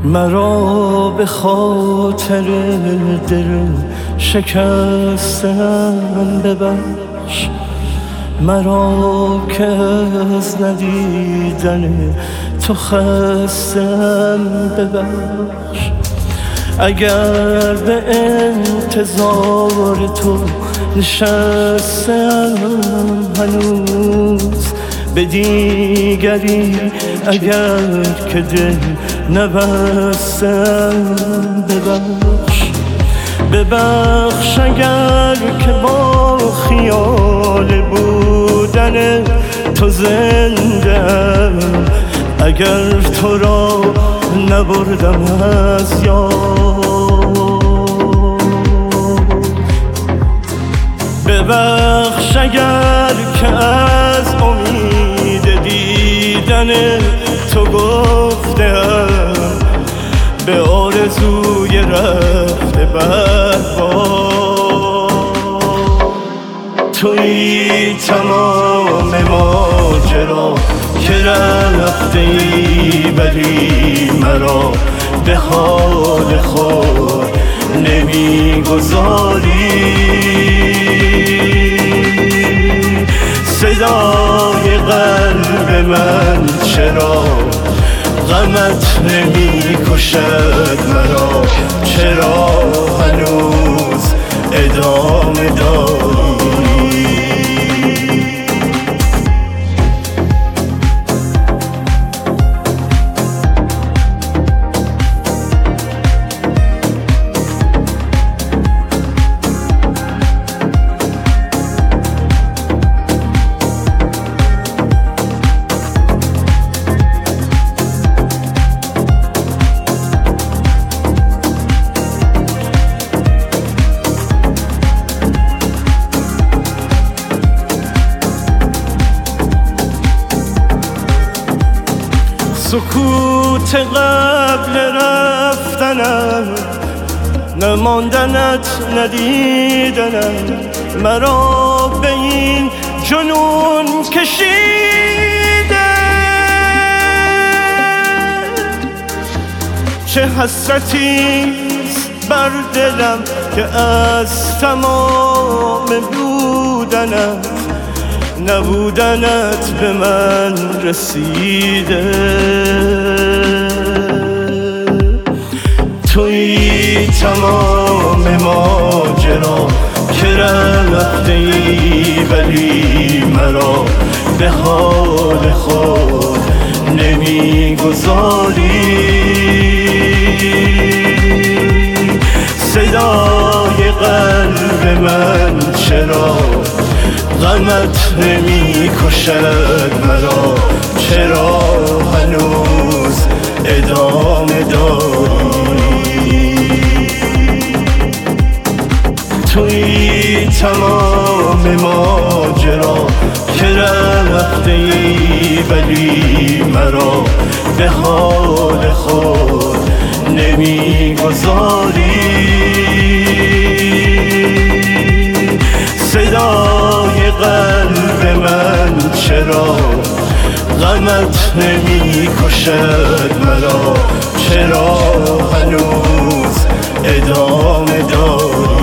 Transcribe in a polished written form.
مرا به خاطر دل شکستم ببخش، مرا که از ندیدن تو خستم ببخش. اگر به انتظار تو نشستم هنوز به دیگری، اگر که دل نبستم ببخش. ببخش اگر که با خیال بودن تو زندم، اگر تو را نبردم از یاد. ببخش اگر که از امید دیدن تو گفتم به آرزوی رفته برباد. تویی تمام ماجرا که رفته ای ولی مرا به حال خود نمیگذاری. صدای قلب من چرا غمت نمی کشد مرا؟ چرا هنوز ادامه داری؟ سکوت قبل رفتنم، نماندنت ندیدنم، مرا به این جنون کشیده. چه حسرتیست بر دلم که از تمام بودنت نبودنت به من رسیده. تویی تمام ماجرا که رفته ای ولی مرا به حال خود نمیگذاری. صدای قلب من چرا غمت نمی کشد مرا؟ چرا هنوز ادامه داری؟ تویی تمام ماجرا که رفته ای ولی مرا به حال خود نمیگذاری. صدای قلب من چرا غمت نمی کشد مرا؟ چرا هنوز ادامه داری؟